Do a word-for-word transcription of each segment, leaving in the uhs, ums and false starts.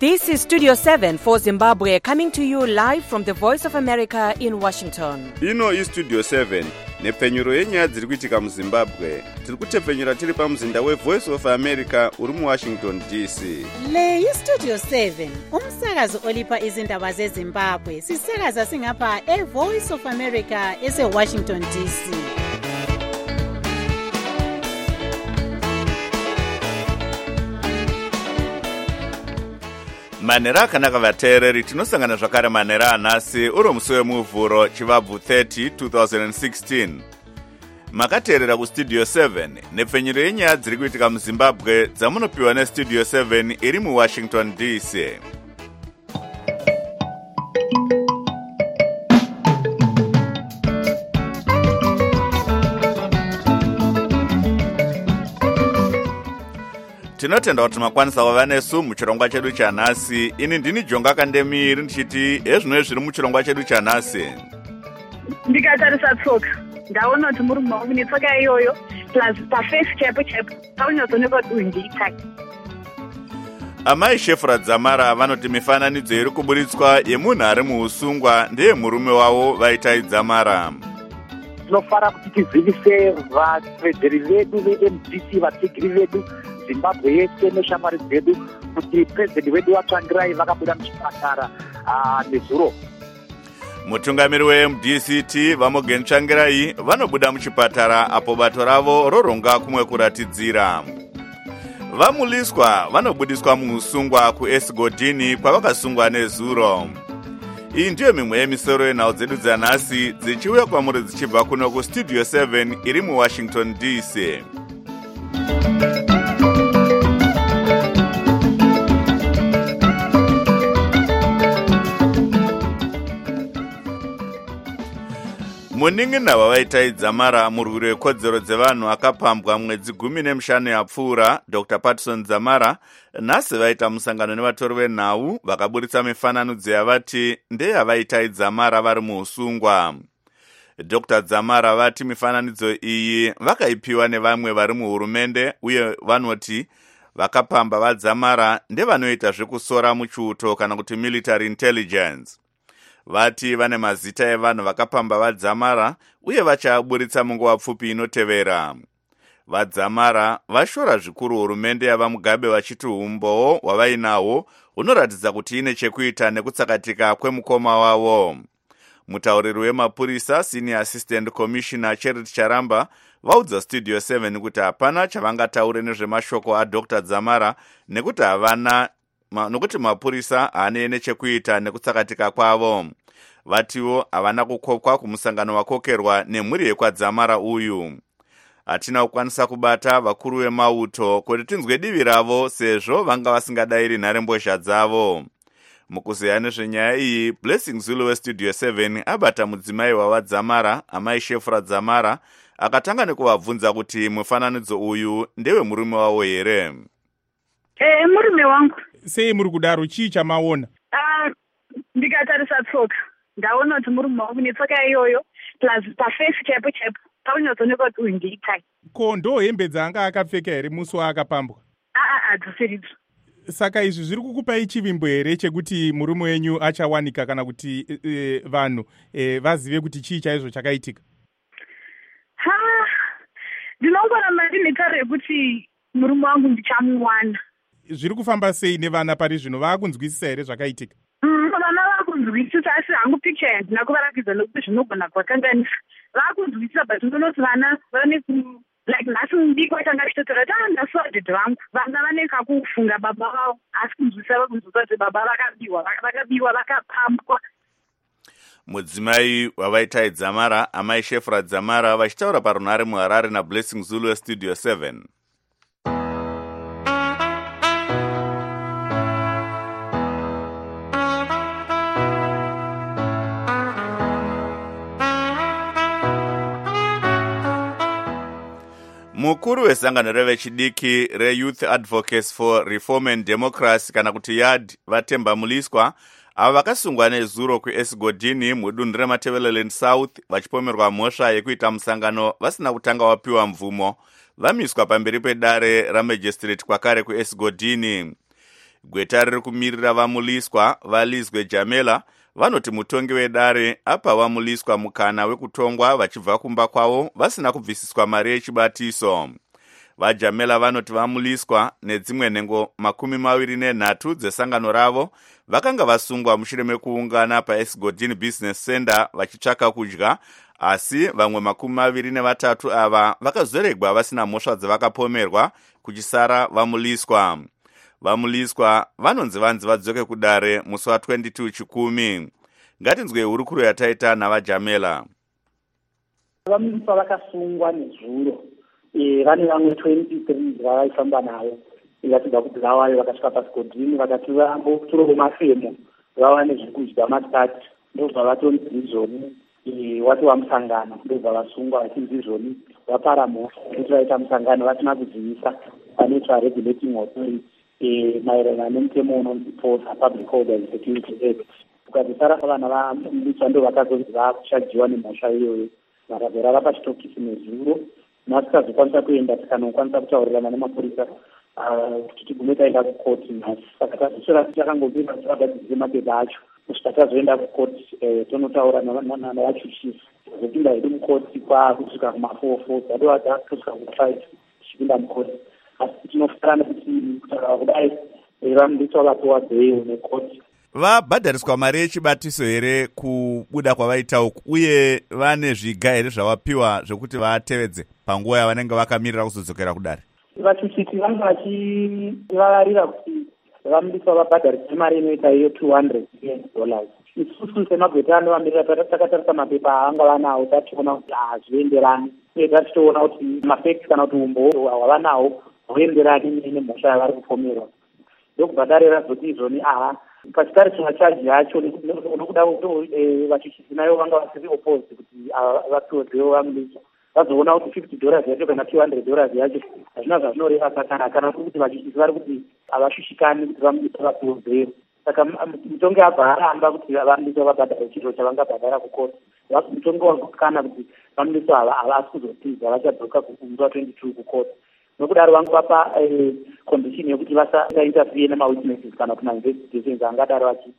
This is Studio seven for Zimbabwe, coming to you live from the Voice of America in Washington. Ino is Studio seven, nepfenyuro yenyaya dziri kuitika muZimbabwe. Tiri kutepfenyura tiri pamuzinda we Voice of America uri mu Washington D C. Le yi Studio seven, umsakazo olipa izindaba zeZimbabwe. Sisakaza singapha e Voice of America ese Washington D C. Manera akanaka vateereri, tinosangana zvakare manera anhasi uro musi wemuvhuro chivabvu thirty twenty sixteen. Makateerera kustudio seven nepfenyuro yenyaya dziri kuitika muZimbabwe dzamunopiwa nestudio seven iri muWashington D C. Tinotenda kuti makwanisa kuva nesu muchirongwa chedu chanhasi. Ini ndini Jonga Kandemiri ndichiti ezvino zviri muchirongwa chedu chanhasi. Ndikatarisa tsoka ndaona kuti muri mumaoko netsoka iyoyo plus pafesi chaipo chaipo paunyatsoonekwa kuti uyu ndeitaki. Amai Shefra Dzamara vanoti mifananidzo iri kuburitswa yemunhu ari muusungwa ndeye murume wavo vaitai Dzamara. Tinofara kuti tizivise vatevedzeri vedu ve-M D C, vatsigiri vedu Zimbabwe yese neshamwari dzedu kuti president wedu watsvangirai vakabuda muchipatara nezuro. Mutungamiri we-M D C T Vamogen Tsvangirai vanobuda muchipatara apo bato ravo roronga kumwe kuratidzira. Vamuliswa vanobudiswa muusungwa kuEsigodini kwavakasungwa nezuro. Iyi ndiyo mimwe yemisoro yenhau dzedu dzanhasi dzichiuya kwamuri dzichibva kuno kustudio seven iri muWashington D C. Munin'ina wavaitai Dzamara, murwiri wekodzero dzevanhu akapambwa mwedzi gumi nemushanu yapfuura, Doctor Patson Dzamara, nhasi vaita musangano nevatori venhau vakaburitsa mifananidzo yavati ndeyavaitai Dzamara vari muusungwa. Doctor Dzamara vati mifananidzo iyi vakaipiwa nevamwe vari muhurumende uye vanoti vakapamba vaDzamara ndevanoita zvekusora muchiuto kana kuti military intelligence. Vati vane mazita evanhu vakapamba vaDzamara uye vachaburitsa munguva pfupi inotevera. VaDzamara vashora zvikuru hurumende yava Mugabe vachiti umbowo hwavainahwo hunoratidza kuti ine chekuita nekutsakatika kwemukoma wavo. Mutauriri wemapurisa Senior Assistant Commissioner Charity Charamba vaudza Studio seven kuti hapana chavangataure nezvemashoko aDoctor Dzamara nekuti havana Ma, nokuti mapurisa haane nechekuita nekutsakatika kwavo. Vatiwo havana kukopwa kumusangano wakokerwa nemhuri yekwaDzamara uyu. Hatina kukwanisa kubata vakuru vemauto kuti tinzwe divi ravo sezvo vanga vasingadayiri nharembozha dzavo. Mukuzeya nezvenyaya iyi, Blessing Zulu westudio seven abata mudzimai wavaDzamara, amai Shefra Dzamara, akatanga nekuvabvunza kuti mufananidzo uyu ndewe murume wavo here. Eh, murume wangu. Sei muri kudaro, chii chamaona? Ah, ndikatarisa tsoka ndaona kuti muri mumaoko netsoka iyoyo plus pafesi chaipo chaipo paunyatsoonekwa kuti uyu ndeitaki. Ko ndo hembe dzaanga akapfeka here musi waakapambwa? Aa hadzisiridzo. Saka izvi zviri kukupai chivimbo here chekuti murume wenyu achawanika kana kuti e, vanhu e, vazive kuti chii chaizvo chakaitika? Ha, ndinongoramba ndine tariro yekuti murume wangu ndichamuwana. Zviri kufamba sei nevana pari zvino, vaakunzwisisa here zvakaitika? Mm, vana vaakunzwisisa asi hangu picture handina kuvarakidza nokuti zvinogona kuvakanganisa. Vaakunzwisisa but ndinoti vana vane ku like nhasi mubiki watanga achitotora kuti ah ndasiwa dhedhe vangu. Vana vane kakufunga baba vavo asi kunzwisisa vakunzwisisa kuti baba vakabiwa vakabiwa vakapambwa. Mudzimai wavaitai Dzamara, amai Shefra Dzamara vachitaura parunhare muHarare naBlessing Zulu westudio seven. Mukuru wesangano revechidiki reYouth Advocates for Reform and Democracy kana kuti Y A D Vatemba Muliswa ava vakasungwa nezuro kuEsigodini mudunhu reMatabeleland South vachipomerwa mhosva yekuita musangano vasina kutanga wapiwa mvumo, vamiswa pamberi pedare ramagistrate kwakare kuEsigodini. Gweta riri kumirira vamuliswa vaLizwe Jamela vanoti mutongi wedare apa vamuliswa mukana wekutongwa vachibva kumba kwavo vasina kubvisiswa mari yechibatiso. VaJamela vanoti vamuliswa nedzimwe nhengo makumi maviri nenhatu dzesangano ravo vakanga vasungwa mushure mekuungana paEsgodin Business Center vachitsvaka kudya, asi vamwe makumi maviri nevatatu ava vakazoregwa vasina mhosva dzavakapomerwa kuchisara vamuliswa. Vamuliswa vanonzi vanzi vadzoke kudare musi wa22 chikumi. Ngatinzwe hurukuro yataita navaJamela. Vamuliswa vakasungwa nezuro. Eh, vane vamwe twenty-three vavaifamba navo vakabva kubulawayo vakasvika paSgodini vakati vambotora vemafemo vava nezvekudya masikati ndobva vatonzi izvoni wati wamusangano ndobva vasungwa vachinzi izvoni vapara mhosva kuti vaita musangano vasina kuziviswa panoitwa regulating authority maererano nemutemo unonzi posa Public Order and Security Act. Ukazisara vana vamuliswa ndo vakazonzi vakushajiwa nemhosva iyoyo vakazorara pachitokisi nezuro. Masikazokwanisa kuenda tikanokwanisa kutaurirana nemapurisa kuti tigume taenda kukoti nhasi. Saka tazosora tichakangobira tiragadzirize mapepa acho kusvika tazoenda kukoti tonotaura navachuchisi tazopinda hedu mukoti kwakusvika kuma-four four dzadova kusvika ku-five tichipinda mukoti. Asi tinofara nekuti kutaura kudai vamuliswa vapiwa bheil nekoti. Vabhadhariswa mari yechibatiso here kubuda kwavaita uku, uye vane zviga here zvavapiwa zvekuti vatevedze panguva yavanenge vakamirira kuzodzokera kudare? Vachuchisi vanga vachivararira kuti vamuliswa vabhadhariswe mari inoita iyo two hundred dollars. Isusu semagweta anovamirira takatarisa mapepa anga vanawo tationa kuti hazvienderani, uye tatitoona kuti mafekti kana kuti umbo hwavanawo hwoenderani nemhosva yavari kupomerwa. Ndokubhadharira zoti izvoni aha pachitariswa chaji yacho nokuda vachuchisi nayo vanga vasiri opposed kuti vapiwe bheil vamuliswa. Vazoona kuti fifty dollars yacho kana two hundred dollars yacho hazvina zvazvinoreva sakana kana kuti vachuchisi vari kuti havashushikani kuti vamuliswa vapiwe bheil. Saka mutongi abva aramba kuti vamuliswa vabhadhara chiro chavangabhadhara kukoti. Mutongi wakukana kuti vamuliswa havasi kuzotiza vachadzoka kumusi wa22 kukoti. Nokudaro vangavapa condition yekuti vasainterfere nemawitnesses kana kuti ma-investigations angadaro vachiita.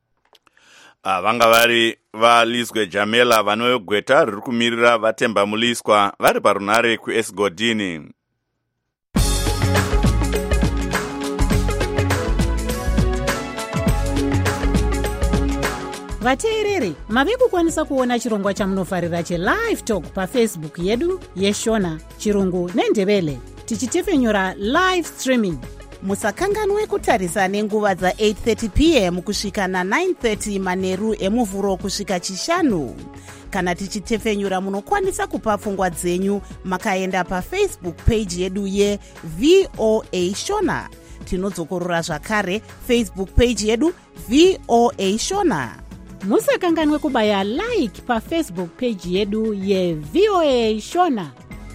Vanga vari vaLizwe Jamela vanogweta riri kumirira vatemba muliswa vari parunare kuEsgodini. Vateereri, mave kukwanisa kuona chirongwa chamunofarira cheLive Talk paFacebook yedu yeShona, Chirungu neNdebele tichitefenyura live streaming. Musakanganwe kutarisa nenguva dza eight thirty p m kusvika na-nine thirty manheru emuvhuro kusvika chishanu. Kana tichitefenyura munokwanisa kupa pfungwa dzenyu makaenda paFacebook page yedu yeV O A Shona. Tinodzokorora zvakare Facebook page yedu V O A Shona. Musakanganwe kubaya like paFacebook page yedu yeV O A Shona.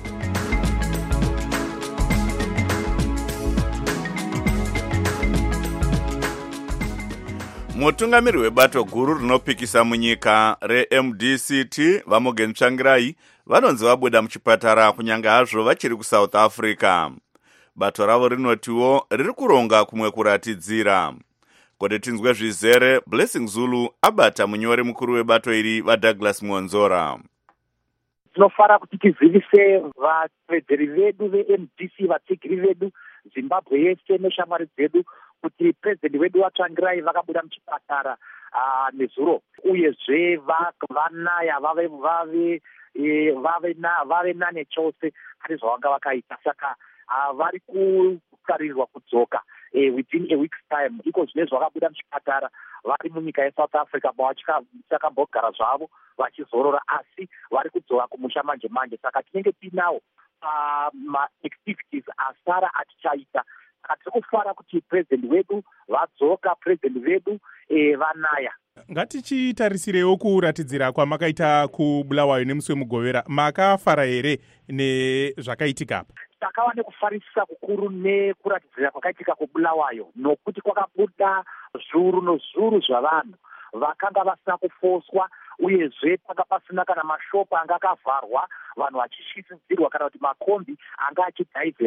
Mutungamiri webato guru rinopikisa munyika reM D C T vaMorgan Tsvangirai vanonzi vabuda muchipatara kunyange hazvo vachiri kuSouth Africa. Bato ravo rinotiwo riri kuronga kumwe kuratidzira. Kode tinzwe zvizere Blessing Zulu abata munyori mukuru webato iri vaDouglas Mwonzora. Tinofara kuti tizivise vatevedzeri vedu veM D C, vatsigiri vedu, Zimbabwe yese neshamwari dzedu kuti president wedu waTsvangirai vakabuda muchipatara nezuro, uyezve vanaya vave vave vave na vave nane chose ari zvavanga vakaita. Saka vari kukarirwa kudzoka within a week's time. Iko zvine zvakabuda muchipatara vari munyika yeSouth Africa vachakambogara zvavo vachizorora, asi vari kudzoka kumusha manje manje. Saka tinenge tinawo ma-activities asara atichaita. Tiri kufara kuti president wedu vadzoka, president vedu vanaya. Ngatichitarisirewo kuratidzira kwamakaita kubulawayo nemusi wemugovera, makafara here nezvakaitika apa? Takava nekufarisisa kukuru nekuratidzira kwakaitika kubulawayo, nokuti kwakabuda zviuru nozviuru zvavanhu vakanga vasina kufoswa, uyezve panga pasina kana mashopu anga akavharwa, vanhu vachishisidzirwa kana kuti makombi anga achidhaivetwa.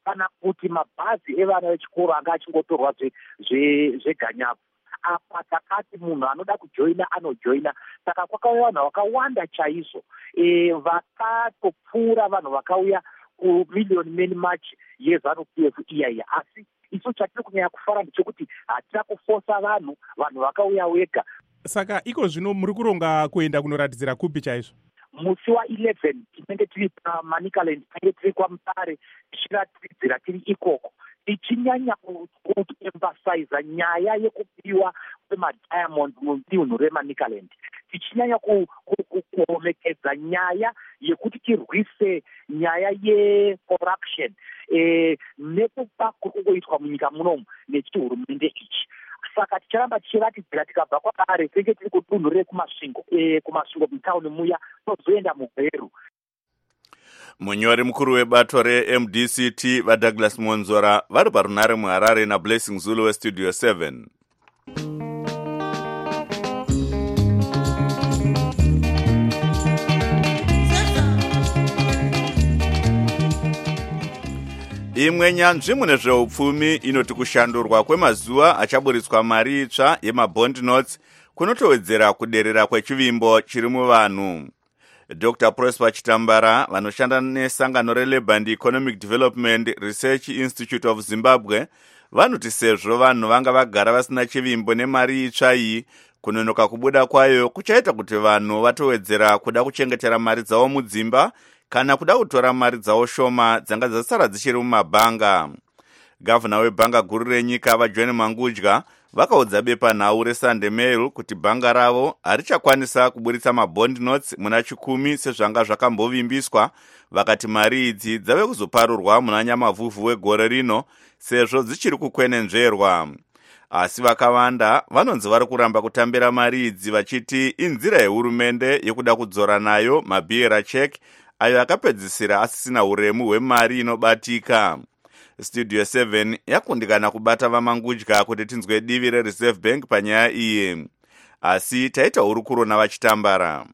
kana kuti mabhazi evana vechikoro anga achingotorwa zveganyavu. Apa takati munhu anoda kujoina anojoina. Saka kwakauya vanhu vakawanda chaizvo e, vakatopfuura vanhu vakauya kumiliyoni meni machi yeZANU P F iyaiya. Asi isu chatiri kunyanya kufara ndechekuti hatina kufosa vanhu, vanhu vakauya wega. Saka iko zvino muri kuronga kuenda kunoratidzira kupi chaizvo? Musi wa eleven tinenge tiri paManicaland, tinenge tiri kwaMutare tichiratidzira tiri ikoko, tichinyanya kuemphasize nyaya yekupiwa kwemadiamond mudunhu reManicaland, tichinyanya kuomekedza nyaya yekuti tirwise nyaya yecorruption e, nekupa kuri kuitwa munyika munomu nechihurumende ichi. Saka ticharamba tichiratidzira tikabva kwaDare tinenge tiri kudunhu rekumasvingo e, kumasvingo mutauni muya tozoenda muGweru. Munyori mukuru webato re-M D C T vaDouglas Monzora vari parunare muHarare naBlessing Zulu weStudio seven. Imwe nyanzvi mune zveupfumi inoti kushandurwa kwemazuva achaburitswa mari itsva yemabond notes kunotowedzera kuderera kwechivimbo chiri muvanhu. Doctor Prosper Chitambara vanoshanda nesangano reLabour and Economic Development Research Institute of Zimbabwe vanoti sezvo vanhu vanga vagara vasina chivimbo nemari itsva iyi, kunonoka kubuda kwayo kuchaita kuti vanhu vatowedzera kuda kuchengetera mari dzavo mudzimba kana kuda kutora mari dzavo shoma dzanga dzasara dzichiri mumabhanga. Gavana webhanga guru renyika vaJohn Mangudya vakaudza bepanhau reSunday Mail kuti bhanga ravo harichakwanisa kuburitsa mabond notes muna chikumi sezvanga zvakambovimbiswa. Vakati mari idzi dzave kuzoparurwa muna Nyamavhuvhu wegore rino sezvo dzichiri kukwenenzverwa. Asi vakawanda vanonzi vari kuramba kutambira mari idzi vachiti inzira yehurumende yekuda kudzora nayo mabiera check ayo akapedzisira asisina uremu hwemari inobatika. Studio seven yakundikana kubata vaMangudya kuti tinzwe divi reReserve Bank panyaya iyi, asi taita hurukuro navaChitambara.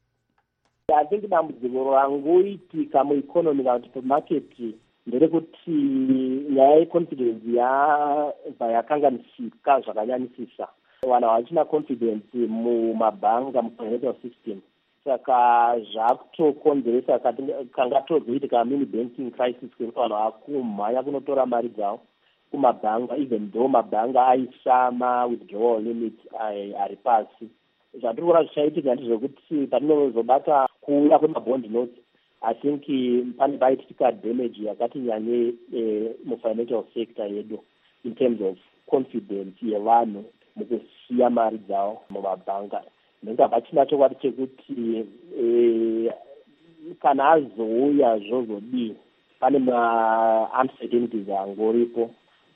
I think dambudziko rangoitika mueconomy kana kuti pamarket nderekuti nyaya yeconfidence yabva yakanganisika zvakanyanyisisa. Vanhu havachina confidence mumabhanga, mufinancial system. Saka zvakutokonzeresa kanga tozoitika mini banking crisis kwekuti vanhu vakumhanya kunotora mari dzavo kumabhanga, even though mabhanga aisama withdrawal limit ari pasi. Zvatiri kuona zvichaitika ndezvekuti patinozobata kuuya kwemabond notes, I think pane paitika damage yakati nyanye mufinancial sector yedu in terms of confidence yevanhu mukusiya mari dzavo mumabhanga. Ndenga pachina chokwadi chekuti e, kana azouya zvozodii pane ma-uncertainties angoripo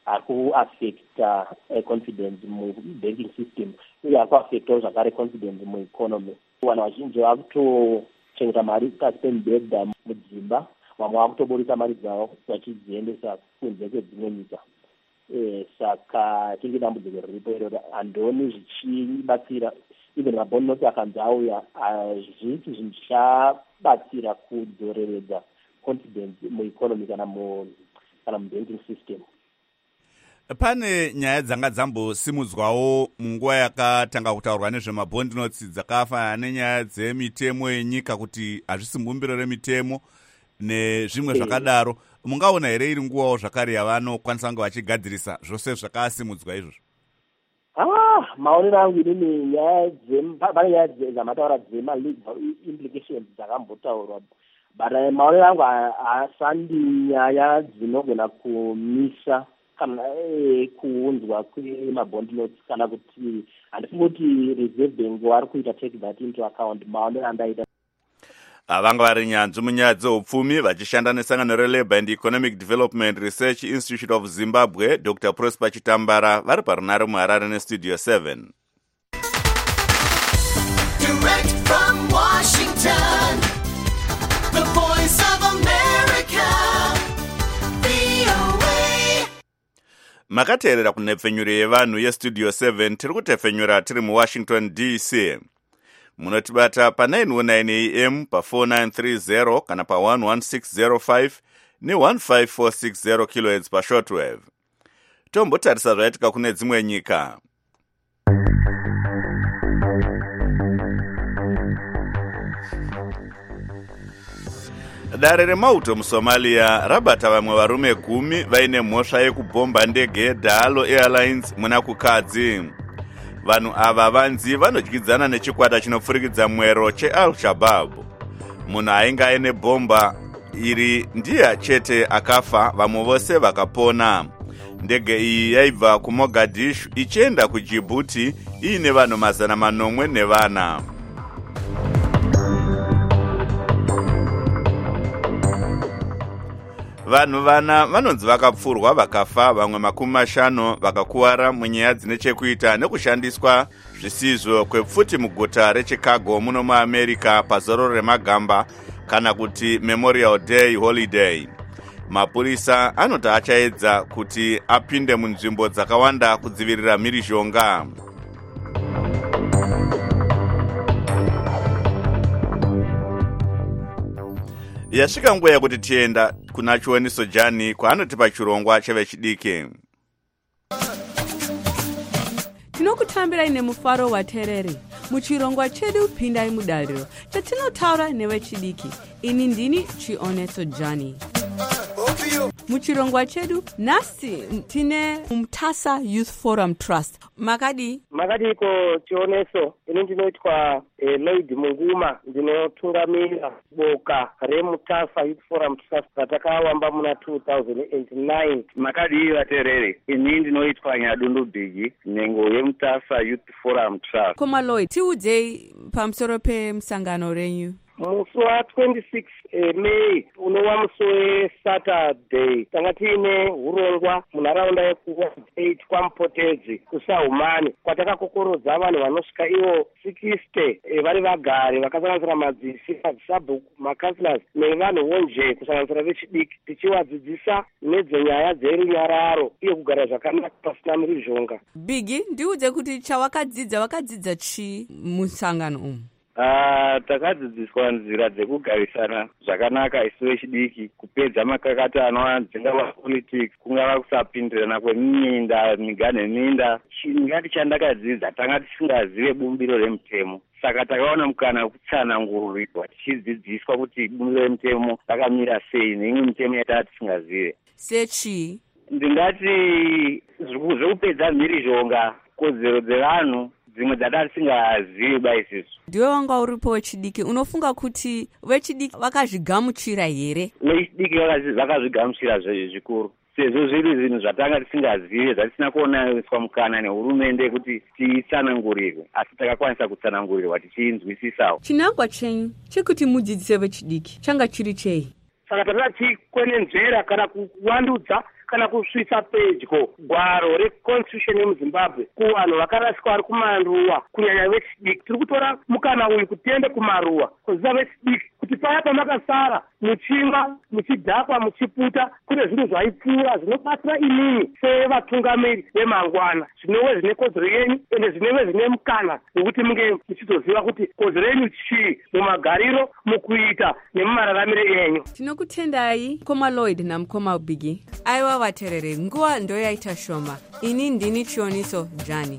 akuaffecta uh, confidence mu-banking system uye akuaffectawo zvakare confidence mu-economy. Vanhu vazhinji vakutochengeta mari pasi pemibhedha mudzimba, vamwe vakutoburitsa mari dzavo vachidziendesa kunze kwedzimwe nyika. E, saka tinge dambudziko riripo iro handoni zvichibatsira. Even mabond notes akanzi auya hazviti zvinhu zvichabatsira kudzoreredza confidence mueconomy kana mu kana mubanking system. Pane nyaya dzanga dzambosimudzwawo munguva yakatanga kutaurwa nezvemabond notes dzakafanana nenyaya dzemitemo yenyika kuti hazvisi mbumbiro remitemo nezvimwe zvakadaro. Mungaona here iri nguvawo zvakare yavanokwanisa kunge vachigadzirisa zvose zvakasimudzwa izvozvo? Ah, maonero angu inini nyaya pane nyaya dzamataura dzema-legal implications dzakambotaurwa, but maonero angu hasandi nyaya dzinogona kumisa kana kuunzwa kwemabond notes kana kuti handifungi kuti Reserve Bank vari kuita take that into account. Maonero andaita vanga vari nyanzvi munyaya dzeupfumi vachishanda nesangano reLabour and Economic Development Research Institute of Zimbabwe, Doctor Prosper Chitambara vari parunare muHarare neStudio seven. Direct from Washington, the voice of America, V O A. Makateerera kunhepfenyuro yevanhu yeStudio seven, tiri kutefenyura tiri muWashington D C. Munotibata pa nine one nine A M, pa four nine three zero kana pa one one six zero five ne fifteen four sixty kilohertz pashortwave. Tombotarisa zvaitika kune dzimwe nyika. Dare remauto muSomalia rabata vamwe varume gumi vaine mhosva yekubhomba ndege yeDalo Airlines muna kukadzi. Vanhu ava vanzi vanodyidzana nechikwata chinopfurikidza mwero cheAl-Shabaab. Munhu ainge aine bhomba iri ndiye chete akafa, vamwe vose vakapona. Ndege iyi yaibva kuMogadishu ichienda kuDjibouti iine vanhu mazana manomwe nevana. Vanhu vana vanonzi vakapfurwa vakafa, vamwe makumi mashanu vakakuwara munyaya dzine chekuita nekushandiswa zvisizvo kwepfuti muguta reChicago muno muAmerica pazoro remagamba kana kuti Memorial Day holiday. Mapurisa anoti achaedza kuti apinde munzvimbo dzakawanda kudzivirira mhirizhonga. Yasvika nguva yekuti tienda kuna Chioniso Jani kwaanotipa chirongwa chevechidiki. Tinokutambirai nemufaro waterere muchirongwa chedu pindai mudariro chatinotaura nevechidiki. Ini ndini Chioniso Jani. Muchirongwa chedu nasi tine Mtasa Youth Forum Trust. Makadi makadi ko Chioneso ini ndinoitwa eh, Lady Munguma ndinotungamira boka reMtasa Youth Forum Trust ratakawamba muna two thousand nine. Makadi vaterere ini ndinoitwa Nyadundu Bigi nengo yeMtasa Youth Forum Trust. Koma Lloyd tiudzei pamusoro pemusangano renyu. Musi wa twenty-six eh, May unowa musi weSaturday tanga tiine urongwa munharaunda yekueight kwaMupotedzi kuSahumani kwatakakokorodza vanhu vanosvika ivo sixty eh, vari vagare vakasanganisira madzisi, madzisabhuku, makansilas nevanhu vonje kusanganisira vechidiki tichivadzidzisa nedzenyaya dzerunyararo uye kugara zvakanaka pasina mhirizhonga. Bigi, ndiudze kuti chawakadzidza wakadzidza chi musangano umu? Uh, takadzidziswa nzira dzekugarisana zvakanaka isu vechidiki, kupedza makakatano dzingava politics, kungava kusapindirana kweminda, miganho minda. Chingati chandakadzidza tanga tisingazive bumbiro remutemo, saka takaona mukana wekutsanangurirwa tichidzidziswa kuti bumbiro remutemo rakamira sei neimwe mitemo yatanga tisingazive. Sechi ndingati zvekupedza mhirizhonga, kodzero dzevanhu dzimwe dzatanga tisingazivi baisisu. Ndiwe wanga uripo wechidiki, unofunga kuti vechidiki vakazvigamuchira here? Vechidiki vakazvigamuchira zvikuru, sezvo zviri zvinhu zvatanga tisingazive zvatisina kuonaniswa mukana nehurumende kuti titsanangurirwe, asi takakwanisa kutsanangurirwa tichinzwisisawo. Chinangwa chenyu chekuti mudzidzise vechidiki changa chiri chei? Saka takanga tichikwenenzvera kana kuvandudza kana kusvitsa pedyo gwaro reconstitution yemuZimbabwe kuvanhu vakarasika vari kumaruwa kunyanya vechidiki. Tiri kutora mukana uyu kuti tiende kumaruwa kuziva vechidiki kuti paya pamakasara muchimwa, muchidhakwa, muchiputa, kune zvinhu zvaipfuura zvinobatsira imimi sevatungamiri vemangwana, zvinove zvine kodzero yenyu ende zvinove zvine mukana wekuti munge muchizoziva kuti kodzero yenyu chii mumagariro, mukuita nemumararamire enyu. Tinokutendai Koma Lloyd naMukoma Bigi. Aiwa vaterere, nguva ndo yaita shoma. Ini ndini Chioniso Jani.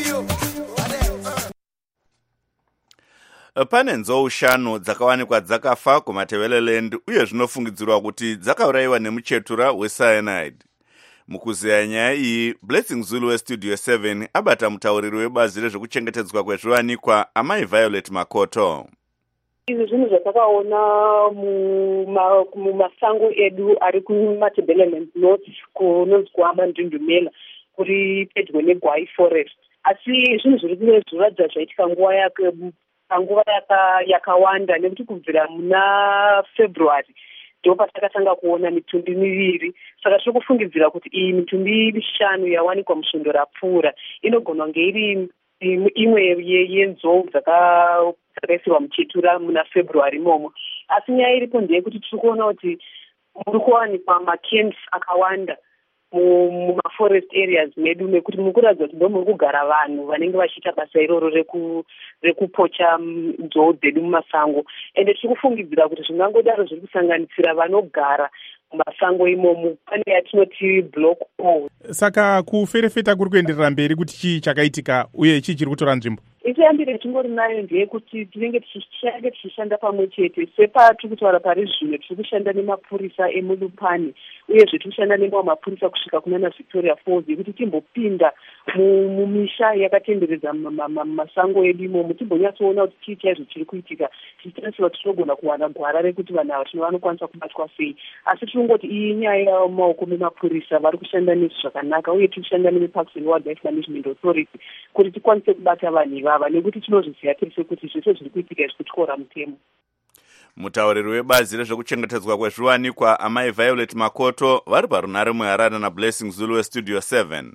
Pane nzou shanu dzakawanikwa dzakafa kuMatebeleland uye zvinofungidzirwa kuti dzakaurayiwa nemuchetura wecyanide. Mukuziya nyaya iyi, Blessing Zulu weStudio seven abata mutauriri webazi rezvekuchengetedzwa kwezviwanikwa Amai Violet Makoto. Izvi zvinhu zvatakaona mumasango edu ari kuMatebeleland North kunonzi kwaMandundumela kuri pedyo neGwai Forest. Asi zvinhu zviri kunoratidza zvaitika nguva yake panguva yakawanda nekuti kubvira muna February ndo patakatanga kuona mitumbi miviri. Saka tiri kufungidzira kuti iyi mitumbi mishanu yawanikwa musvondo rapfuura inogona kunge iri imwe yenzou dzakaisirwa muchetura muna February imomo. Asi nyaya iripo ndeyekuti tiri kuona kuti muri kuwanikwa macamps akawanda mumaforest areas medu nekuti mukuratidza kuti ndo muri kugara vanhu vanenge vachiita basa iroro rekupocha nzou dzedu mumasango. Ende tiri kufungidzira kuti zvingangodaro zviri kusanganisira vanogara masango imomo pane yatinoti block o. Saka kuferefeta kuri kuenderera mberi kuti chii chakaitika uye chii chiri kutora nzvimbo? Ichiyambire tingori nayo ndeyekuti tinenge tichange tichishanda pamwe chete sepatiri kutaura pari zvino tiri kushanda nemapurisa emulupani uyezve tiri kushanda nemamwe mapurisa kusvika kunana Victoria Falls yekuti timbopinda mumisha yakatenderedza masango edu imomo timbonyatsoona kuti chii chaizvo chiri kuitika tichitarisira kuti tinogona kuwana gwara rekuti vanhu ava tino vanokwanisa kubatwa sei. Asi tinongoti iyi nyaya yamaoko memapurisa vari kushanda nezvo zvakanaka uye tiri kushanda nemeparks and wildlife management authority kuti tikwanise kubata vanhu ivava nekuti tinozviziva tese kuti zvese zviri kuitika izvi kutyora mutemo. Mutauriri webazi rezvekuchengetedzwa kwezviwanikwa amai Violet Makoto vari parunare muHarare naBlessing Zulu westudio seven.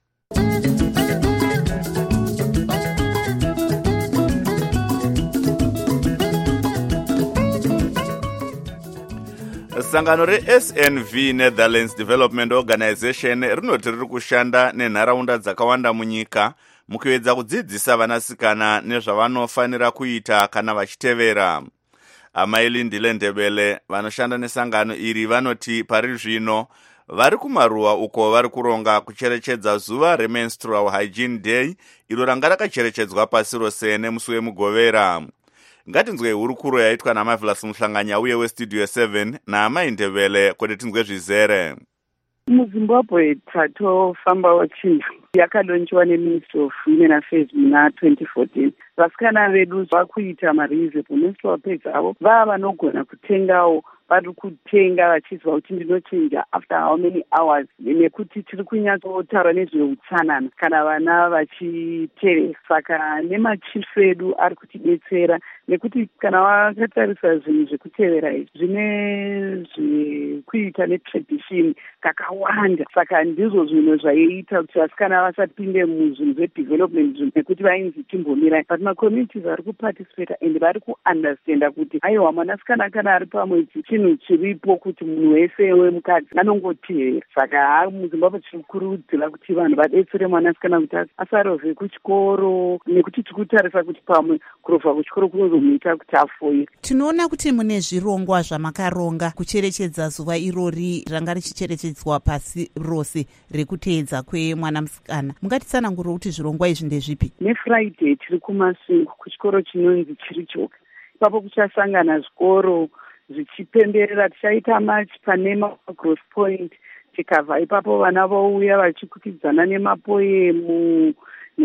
Sangano re-S N V Netherlands Development Organization rinoti riri kushanda nenharaunda dzakawanda munyika mukuedza kudzidzisa vanasikana nezvavanofanira kuita kana vachitevera. Amai Lindile Ndebele vanoshanda nesangano iri vanoti pari zvino vari kumaruwa uko vari kuronga kucherechedza zuva reMenstrual Hygiene Day iro ranga rakacherechedzwa pasi rose nemusi wemugovera. Ngatinzwe hurukuro yaitwa naMarvelous Muhlanganya uye westudio seven naamai Ndebele kuti tinzwe zvizere. MuZimbabwe tatofambawo chinhu yakalonchiwa neMinistry of Women Affairs muna twenty fourteen. Vasikana vedu vakuita mareasonable menstrual pads avo vava vanogona kutengawo vari kutenga vachiziva kuti ndinochinja after how many hours nekuti tiri kunyatsotaura nezveutsanana kana vana vachitevera. Saka nemachifu edu ari kutidetsera nekuti kana wakatarisa zvinhu zvekutevera izvi zvine zvekuita netradition kakawanda. Saka ndizvo zvinhu zvaiita kuti vasikana vasapinde muzvinhu zvedevelopment nekuti vainzi timbomirai, but macommunities ari kuparticipata and vari kuunderstanda kuti aiwa mwanasikana kana ari pamwedzi chinhu chiripo kuti munhu wese wemukadzi anongotevera. Saka muZimbabwe tiri kukurudzira kuti vanhu vadetsere mwanasikana kuti asarove kuchikoro nekuti tiri kutarisa kuti pamwe kurova kuchikoro kunozomuita kuti afoire. Tinoona kuti mune zvirongwa zvamakaronga kucherechedza zuva irori ranga richicherechedzwa pasi rose rekuteedza kwemwana musikana. Mungatitsanangurira kuti zvirongwa izvi ndezvipi? NeFriday tiri kumasingo kuchikoro chinonzi Chirichoka. Ipapo kuchasangana zvikoro zvichipemberera. Tichaita march panema Gross Point, tikabva ipapo vana vouya vachikukidzana nemapoemu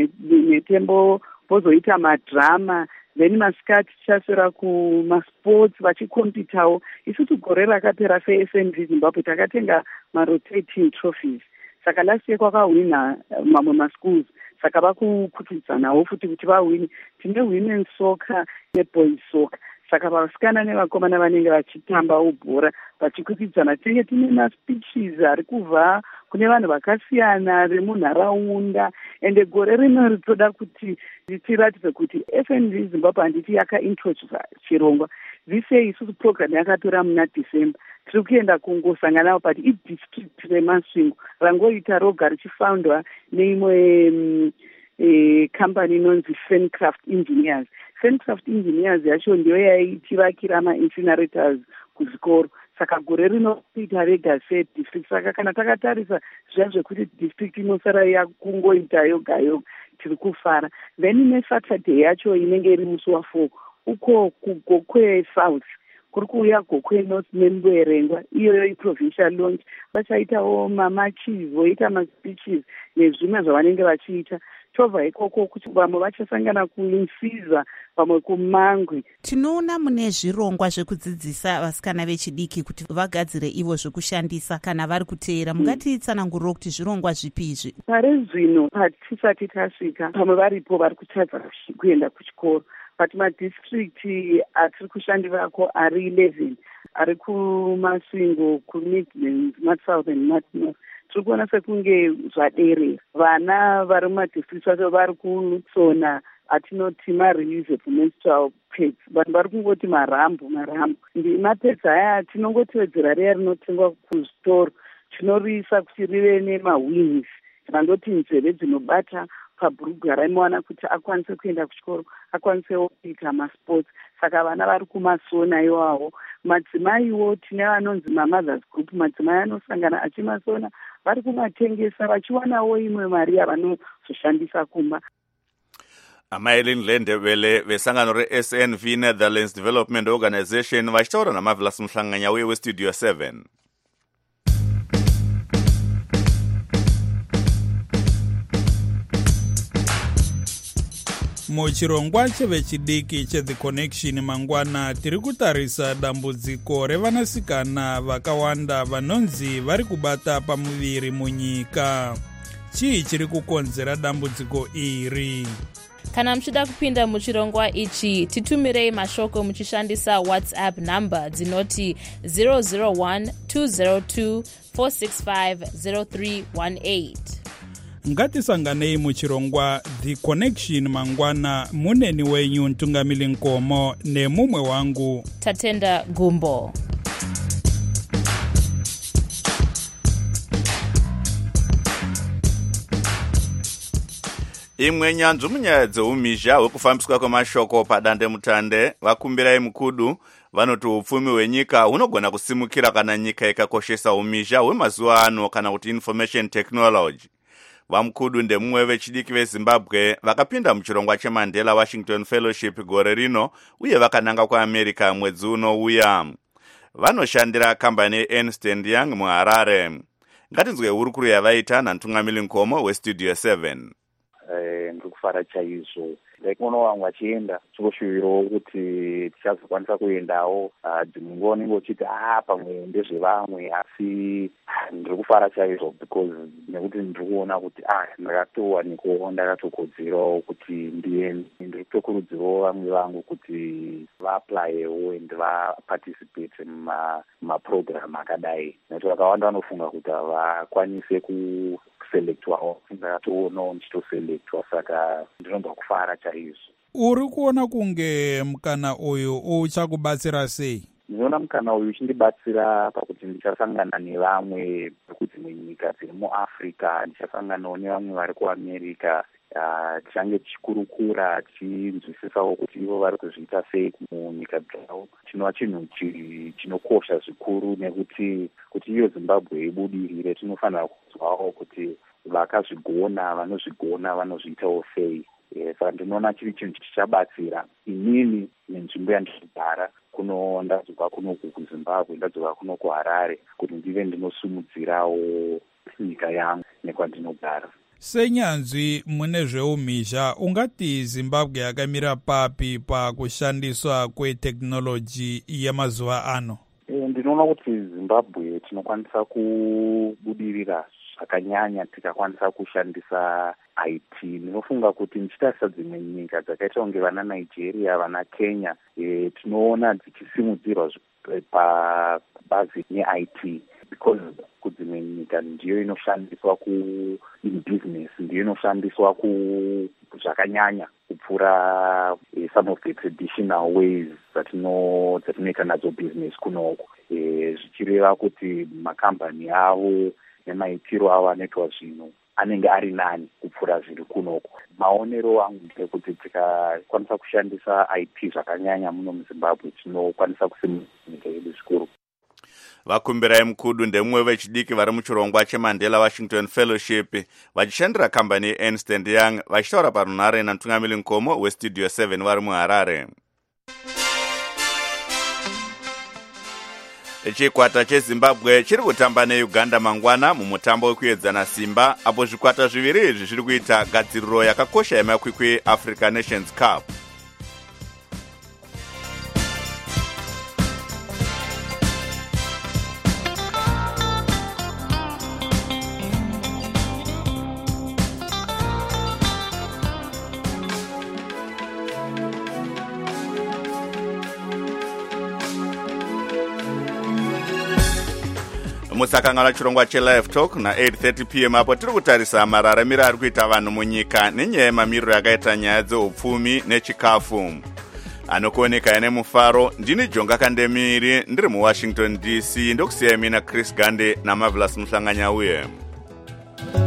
netembo vozoita madrama, then masikati tichaswera kumasports vachikompitawo. Isusu gore rakapera se-S N V Zimbabwe takatenga marotating trophies. Saka last year kwakahwina mamwe maschools, saka vakukukidzanawo futi kuti vahwini. Tine women soccer neboys soccer. Saka vasikana nevakomana vanenge vachitambawo bhora vachikukidzana. Tinenge tine maspeeches ari kubva kune vanhu vakasiyana vemunharaunda, ende gore rino ritoda kuti tiratidze kuti S N V Zimbabwe handiti yakaintroduce chirongwa. This year isusu program yakatora muna December. Tiri kuenda kungosanganawo pati idistrict reMasvingo rangoita roga richifoundwa neimwe um, e, company inonzi Fencraft Engineers. Fencraft Engineers yacho ndiyo yaitivakira ma-incinerators kuzvikoro. Saka gore rinoita rega se-district. Saka kana takatarisa zviya zvekuti district inosara yakungoita yoga yoga tiri kufara. Then neSaturday yacho inenge iri musi wa4 uko kuGokwe South kuri kuuya Gokwe North neMbwerengwa, iyoyo iprovincial launch. Vachaitawo mamatches, voita maspeeches nezvimwe zvavanenge vachiita. Tobva ikoko kuti vamwe vachasangana kuNsiza, vamwe kuMangwe. Tinoona mune zvirongwa zvekudzidzisa vasikana vechidiki kuti vagadzire ivo zvekushandisa kana vari kuteera. Mungatitsanangurira kuti zvirongwa zvipi izvi? Pari zvino patisati tasvika pamwe varipo vari kutadza kuenda kuchikoro, but madistrict atiri kushandirako ari eleven ari kuMasvingo, kuMidlands, South and North. Tiri kuona sekunge zvaderera. Vana vari mumadistrict vacho vari kusona atinoti mareusable menstrual pads. Vanhu vari kungoti marambo marambo. Mapads aya tinongotevedzera riya rinotengwa kuzvitoro, tinoriisa kuti rive nemawings, randoti nzeve dzinobata pabhurugwa raimuwana kuti akwanise kuenda kuchikoro, akwanisewo kuita masports. Saka vana vari kumasona iwawo. madzimaiwo tine vanonzi mamothers group, madzimai anosangana achimasona vari kumatengesa vachiwanawo imwe mari yavanozoshandisa kumba. Amailin Lendebele vesangano re-S N V Netherlands Development Organization vachitaura naMarvelous Mhlanganya uye westudio seven. Muchirongwa chevechidiki cheThe Connection mangwana tiri kutarisa dambudziko revanasikana vakawanda vanonzi vari kubata pamuviri munyika. Chii chiri kukonzera dambudziko iri? Kana mchida kupinda muchirongwa ichi, titumirei mashoko muchishandisa WhatsApp number dzinoti zero zero one two zero two four six five zero three one eight. Ngatisanganei muchirongwa The Connection mangwana, muneni wenyu Ntungamili Nkomo nemumwe wangu Tatenda Gumbo. Imwe nyanzvu munyaya dzeumhizha hwekufambiswa kwemashoko padande mutande vakumbirai mukudu vanoti upfumi hwenyika hunogona kusimukira kana nyika ikakoshesa umhizha hwemazuva ano kana kuti information technology. Vamkudu ndemumwe vechidiki veZimbabwe vakapinda muchirongwa cheMandela Washington Fellowship gore rino uye vakananga kuAmerica mwedzi unouya. Vanoshandira kambani yeErnst and Young muHarare. Ngatinzwe hurukuru yavaita naNtungamili Nkomo westudio seven. Eh, ndikufara chaizvo. Ndikuona vamwe vachienda chikoshuwirawo kuti tichazokwanisa kuendawo. Dzimwe nguva unenge uchiti ah pamwe ndezvevamwe, asi ndiri kufara chaizvo because nekuti ndiri kuona kuti ah ndakatowanikawo ndakatokodzerawo kuti ndiende. Ndiri kutokurudzirawo vamwe vangu kuti vaaplayewo and vaparticipate mumaprogram akadai. Nekuti vakawanda vanofunga kuti havakwanise ku selectwa ndakatoonawo ndichitoselectwa, saka ndinobva kufara chaizvo. Uri kuona kunge mukana uyu uchakubatsira sei? Ndinoona mukana uyu uchindibatsira pakuti ndichasangana nevamwe vekudzimwe nyika dziri muAfrica, ndichasanganawo nevamwe vari kuAmerica, tichange tichikurukura tichinzwisisawo kuti ivo vari kuzviita sei munyika dzavo. Chinova chinhu chinokosha zvikuru, nekuti kuti iyo Zimbabwe ibudirire tinofanira kunzwawo kuti vakazvigona vanozvigona vanozviitawo sei. Saka ndinoona chiri chinhu chichabatsira inini nenzvimbo yandinogara kuno, ndadzoka kunoku kuZimbabwe, ndadzoka kuno kuHarare, kuti ndive ndinosumudzirawo nyika yangu nekwandinogara. Senyanzvi mune zveumhizha, ungati Zimbabwe yakamira papi pakushandiswa kweteknoloji yamazuva ano? E, ndinoona kuti Zimbabwe tinokwanisa kubudirira zvakanyanya tikakwanisa kushandisa I T. Ndinofunga kuti ndichitarisa dzimwe nyika dzakaita kunge vana Nigeria, vana Kenya, e, tinoona dzichisimudzirwa pabazi ne-I T because kudzimwe nyika ndiyo inoshandiswa ku-business, ndiyo inoshandiswa ku zvakanyanya kupfuura e, some of the traditional ways dzatino dzatinoita nadzo business kunoku. E, zvichireva kuti makambani avo nemaitiro avo anoitwa zvinhu anenge ari nani kupfuura zviri kunoku. Maonero angu ndekuti tikakwanisa kushandisa I T zvakanyanya muno muZimbabwe tinokwanisa kusimudza nyika yedu zvikuru. Vakumbirai mukudu ndemumwe vechidiki vari muchirongwa cheMandela Washington Fellowship vachishandira kambani yeErnst and Young vachitaura parunhare naNtungamili Nkomo westudio seven vari muHarare. Chikwata cheZimbabwe chiri kutamba neUganda mangwana mumutambo wekuedzana simba, apo zvikwata zviviri izvi zviri kuita gadziriro yakakosha yemakwikwi Africa Nations Cup. Musakangana chirongwa cheLive Talk na eight thirty p m apo tiri kutarisa mararamiro ari kuita vanhu munyika nenyaya yemamiriro yakaita nyaya dzeupfumi nechikafu. Anokuoneka ine mufaro, ndini Jonga Kandemiri ndiri muWashington D C, ndokusiyai mina Chris Gande naMarvelous Mhlanganya uye.